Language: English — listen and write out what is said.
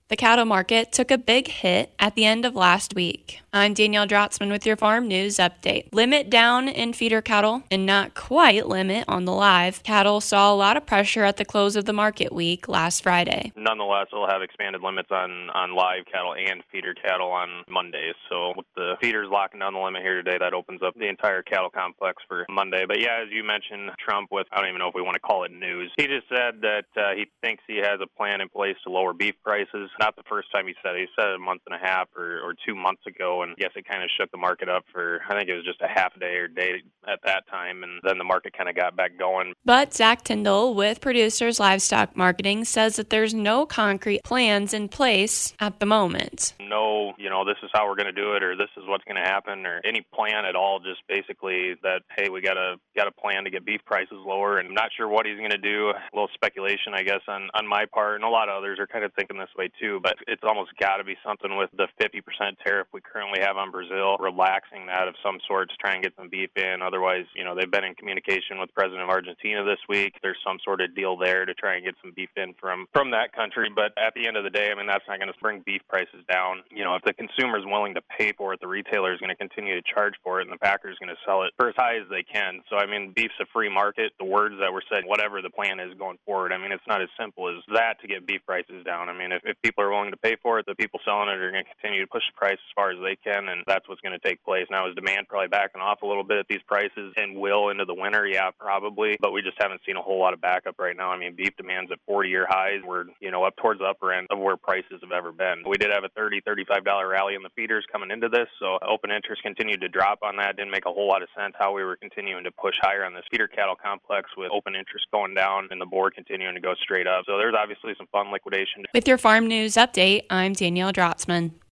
The cattle market took a big hit at the end of last week. I'm Danielle Drotzman with your farm news update. Limit down in feeder cattle and not quite limit on the live. Cattle saw a lot of pressure at the close of the market week last Friday. Nonetheless, we'll have expanded limits on live cattle and feeder cattle on Mondays. So with the feeders locking down the limit here today, that opens up the entire cattle complex for Monday. But yeah, as you mentioned, Trump with, I don't even know if we want to call it news. He just said that he thinks he has a plan in place to lower beef prices. Not the first time he said it. He said it a month and a half or 2 months ago, and I guess it kind of shook the market up for, I think it was just a half day or day at that time, and then the market kind of got back going. But Zach Tyndall with Producers Livestock Marketing says that there's no concrete plans in place at the moment. No, this is how we're going to do it, or this is what's going to happen, or any plan at all. Just basically that, hey, we got a plan to get beef prices lower, and I'm not sure what he's going to do. A little speculation, I guess, on my part, and a lot of others are kind of thinking this way too. But it's almost got to be something with the 50% tariff we currently have on Brazil, relaxing that of some sort to try and get some beef in. Otherwise, they've been in communication with the president of Argentina this week. There's some sort of deal there to try and get some beef in from that country. But at the end of the day, that's not going to bring beef prices down. If the consumer is willing to pay for it, the retailer is going to continue to charge for it, and the packer is going to sell it for as high as they can. So, beef's a free market. The words that were said, whatever the plan is going forward, it's not as simple as that to get beef prices down. If people are willing to pay for it, the people selling it are going to continue to push the price as far as they can, and that's what's going to take place. Now, is demand probably backing off a little bit at these prices and will into the winter? Yeah, probably, but we just haven't seen a whole lot of backup right now. Beef demand's at 40-year highs. We're, up towards the upper end of where prices have ever been. We did have a $30, $35 rally in the feeders coming into this, so open interest continued to drop on that. Didn't make a whole lot of sense how we were continuing to push higher on this feeder cattle complex with open interest going down and the board continuing to go straight up. So there's obviously some fun liquidation. With your farm news update, I'm Danielle Drotzman.